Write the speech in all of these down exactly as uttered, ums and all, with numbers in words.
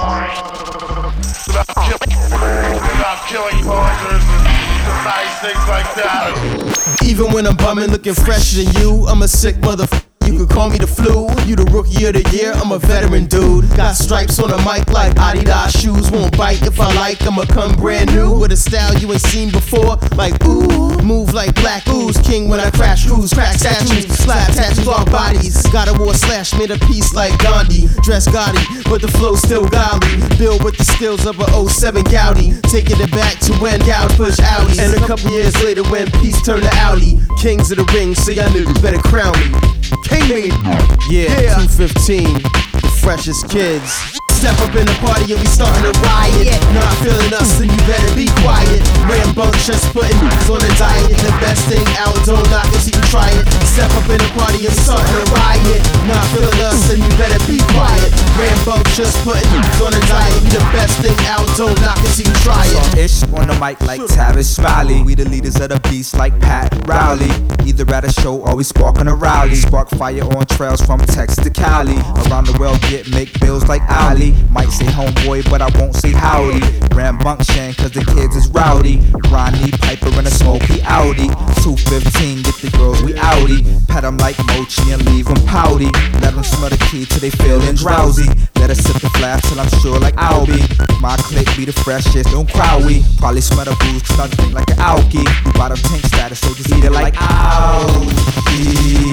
Without killing pointers and nice things like that. Even when I'm bumming, looking fresher than you, I'm a sick motherfucker. You could call me the flu. You the rookie of the year, I'm a veteran dude. Got stripes on the mic like Adidas shoes. Won't bite if I like, I'ma come brand new. With a style you ain't seen before. Like ooh, move like black ooze. King when I crash cruise, crack statues. Slap tattoos on bodies. Got a war slash, made a piece like Gandhi. Dress gaudy, but the flow still godly. Build with the skills of a oh seven Gaudi. Taking it back to when Goud push Audi. And a couple years later when peace turned to Audi. Kings of the ring, so y'all niggas better crown me. King me. Yeah, yeah. two fifteen, the freshest kids. Step up in the party and we starting to riot. Not feeling us, then you better be quiet. Rambunctious, putting niggas on a diet. The best thing out, don't knock it till you try it. Step up in the party and we starting to riot. Not feeling us, then you better be quiet. Rambunctious, putting niggas on a diet. The best thing out, don't knock it till you try it. Ish on the mic like Tavis Smiley. We the leaders of the beast like Pat Rowley. Either at a show or we sparking a rally. Spark fire on trails from Texas to Cali. Around the world get make bills like Ali. Might say homeboy, but I won't say howdy. Rambunction, cause the kids is rowdy. Ronnie Piper in a smoky Audi. two fifteen, get the girls, we outie. Pet them like mochi and leave them pouty. Let them smell the key till they feelin' drowsy. Let us sip the flash till I'm sure like I'll be. My clique be the freshest, don't cry we. Probably smell the booze till I drink like an alky. Bottom tank status, so just eat it like Audi.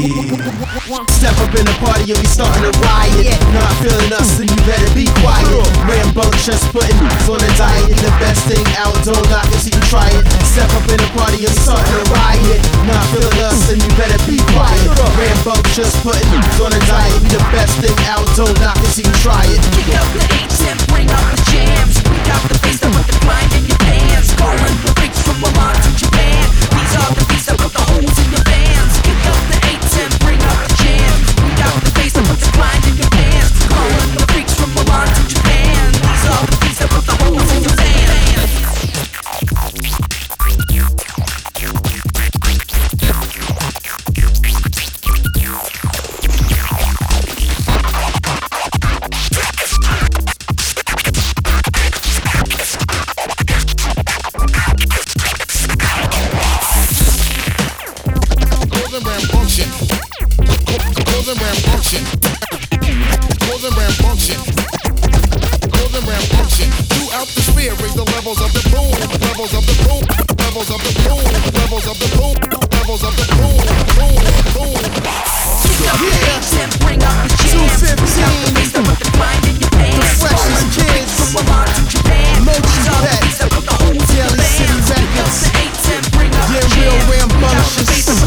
Step up in the party and we starting to riot. Not feeling us, then you better be quiet. Rambunctious, putting niggas on a diet. The best thing out, don't knock it till you try it. Step up in the party and starting to riot. Not feeling us, then you better be quiet. Rambunctious, putting niggas on a diet. The best thing out, don't knock it till you try it. Kick up the H and bring out the jams. We got the bass that put the grind in your pants. Calling the freaks from Milan to Japan. These are the beats that put the holes in your bands. Kick up the H and bring out the jams. We got the bass that put the grind in your pants. Calling the freaks from Milan to Japan. These are the beats that put the holes in your bands. Rambunctious, causing rambunctious, causing rambunctious, causing rambunctious. Throughout the sphere, raise the levels of the boom, levels of the boom, levels of the boom, levels of the boom, levels of the boom, boom, boom. Yeah, bring out the jams. two fifteen, the grind in your pants. the freshest kids. From Milan to Japan. Mochi Pet, Daly City Records. Yeah, real rambunctious.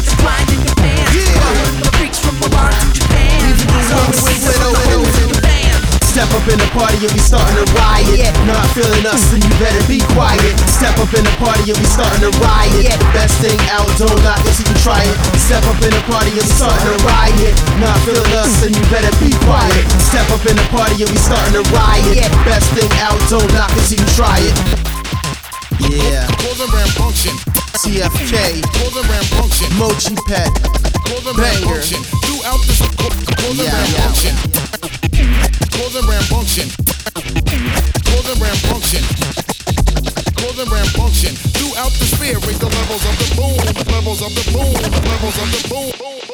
Step up in the party and we starting to riot. Not feeling us, then you better be quiet. Step up in the party and we starting to riot. The best thing out, don't knock it till you try it. Step up in the party and we starting to riot. Not feeling us, then you better be quiet. Step up in the party and we starting to riot. The best thing out, don't knock it till you try it. Yeah, Causing rambunctious, T F K, causing rambunctious, Mochi Pet, causing banger. rambunctious. Throughout the causing Yeah, rambunctious, causing rambunctious, causing rambunctious, causing rambunctious. Throughout the sphere, raise the levels of the boom, levels of the boom, levels of the boom.